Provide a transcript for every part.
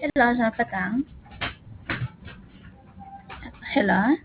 Halo, selamat petang. Halo,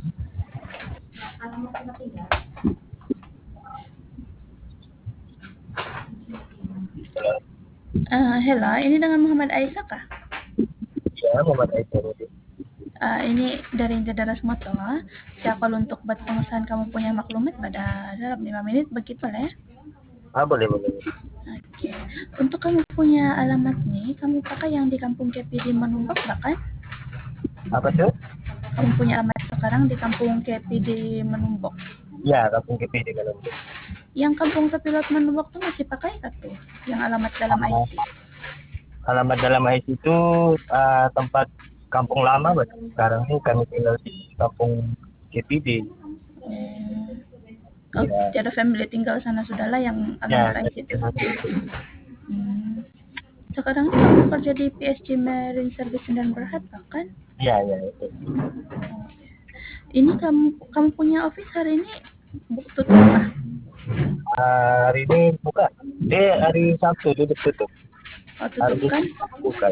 halo. Ini dengan Muhammad Aisyah kah? Ya, Muhammad Aisyah. Ini dari Jadaras Moto. Saya call untuk buat pengesahan kamu punya maklumat pada dalam 5 menit, begitu lah ya. Boleh, boleh. Oke. Untuk kamu punya alamat nih, kamu pakai yang di Kampung Kepi di Menumbuk bahkan? Apa tuh? Kamu punya alamat sekarang di Kampung Kepi di Menumbuk. Ya, Kampung KP di Galuh. Yang Kampung Kepi Lot Menumbuk tuh masih pakai kan tuh? Yang alamat dalam Ah, IC. alamat dalam IC itu tempat kampung lama, Mas. Sekarang ini kami tinggal di Kampung KPD. Oh, Ya, tiada family tinggal sana sudahlah yang alamat ya, IC itu. Hmm. Sekarang ini kamu kerja di PSG Marine Service dan Berhad kan? ya, ya, itu. Ini kamu punya office hari ini tutup kah? Hari ini buka. Hari Sabtu tutup. Oh, Hari tutup ini kan? buka.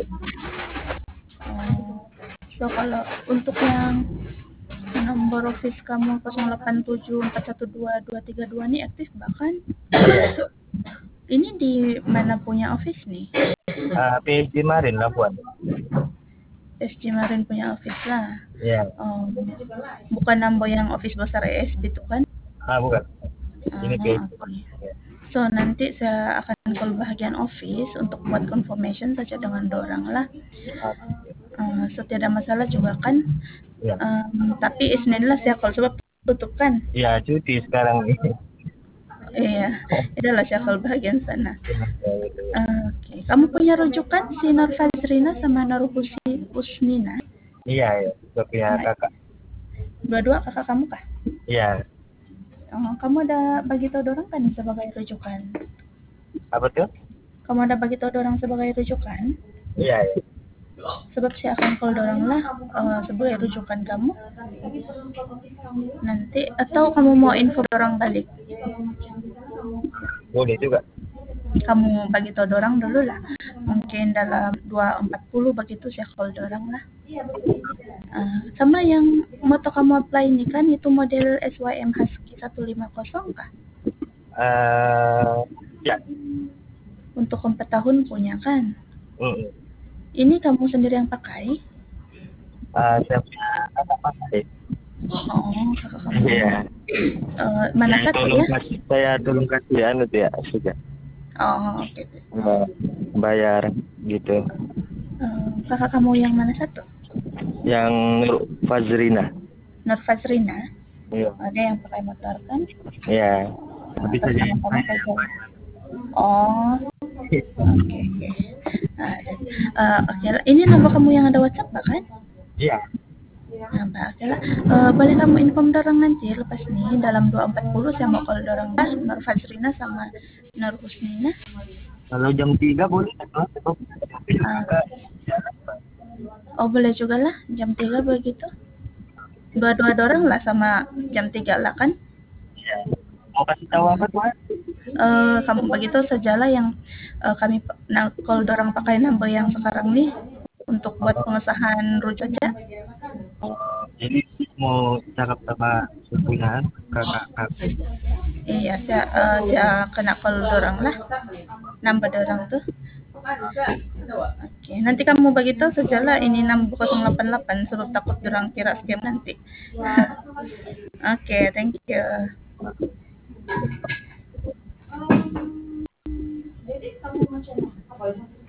Oh. So kalau untuk yang nomor office kamu 0874122232 ini aktif bahkan? Ya. Ini di mana punya office nih? PSG Marin Labuan. SG Marine punya office lah. Ya. Bukan nambah yang office besar ESB itu kan? Bukan. Ini PSG. Okay. Ya. So nanti saya akan call bahagian office untuk buat confirmation saja dengan dorang lah. So tiada masalah juga kan. Ya. Tapi Isnin lah saya call sebab tutup kan. Ya, cuti sekarang ini. Iya, itulah saya call bahagian sana. Ya, Oke. Kamu punya rujukan si Nur Fazrina sama Nur Husnina? Iya, ya. Itu punya kakak. Dua-dua kakak kamu kah? Iya. Kamu ada bagi tahu dorang kan sebagai rujukan? Apa tuh? Kamu ada bagi tahu dorang sebagai rujukan? Iya, ya. Sebab saya akan call dorang lah sebagai rujukan kamu. Nanti atau kamu mau info dorang balik? Boleh juga. Kamu bagi tahu dorang dulu lah. Mungkin dalam 2.40 begitu saya call dorang lah. Sama yang moto kamu apply ini kan itu model SYM Husky 150 kah? Ya. Untuk 4 tahun punya kan? Mm-mm. Ini kamu sendiri yang pakai? Saya punya kakak pakai. Kakak kamu. Iya. Mana satu ya? Saya tolong kasih anu tuh ya, sudah. Oke. Bayar gitu. Kakak kamu yang mana satu? Yang Nur Fazrina. Nur Fazrina? Iya. Ada yang pakai motor kan? Iya. Tapi Terus saya sama saja. Oke. Oke lah. Ini nomor kamu yang ada WhatsApp kan? Iya. Oke lah. Boleh kamu inform dorang nanti lepas nih dalam 2.40 saya mau call dorang lah Nur Fazrina sama Nur Husnina. Kalau jam 3 boleh kan? Boleh juga lah jam 3 begitu. Dua-dua dorang lah sama jam 3 lah kan? Iya. Mau kasih tahu apa tuh? Kamu begitu sajalah yang kami call dorang pakai number yang sekarang nih untuk buat pengesahan rujuk aja. Jadi mau cakap sama sepunya kakak. Iya, saya kena call dorang lah. Number dorang tuh. Oke, nanti kamu begitu sajalah ini 6088 sebab takut dorang kira scam nanti. Oke, thank you. Jadi kamu macam apa?